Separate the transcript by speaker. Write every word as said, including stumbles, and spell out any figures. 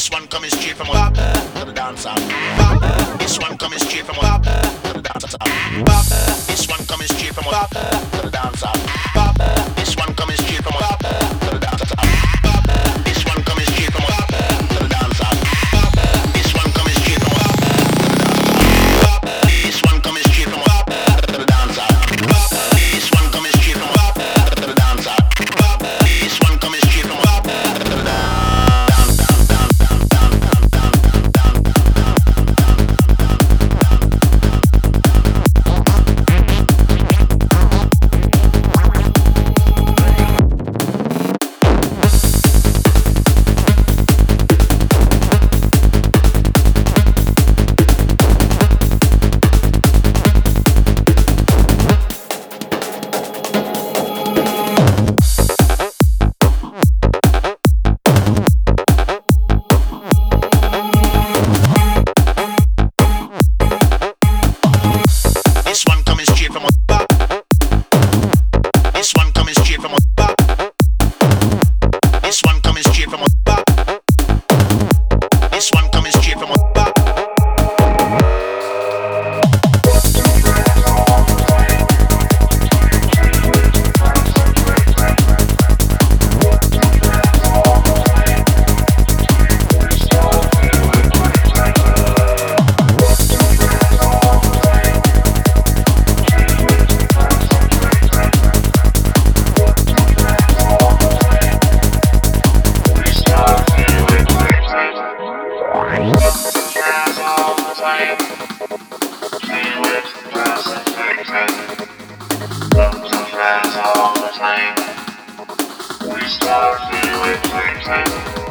Speaker 1: This one coming straight from up to the dance hall. This one coming straight from up to the dance hall. This one coming straight from up to the dance hall. This one coming straight from up to the dance hall. This one coming straight from up to the dance hall. This one coming straight from up to the dance hall. This one coming straight from up to the dance hall. This one coming straight from up to the dance hall. This one coming straight from up to the dance. This one coming straight from up. This one coming straight from up. This one coming straight from up. This one coming straight from up. We start feeling things.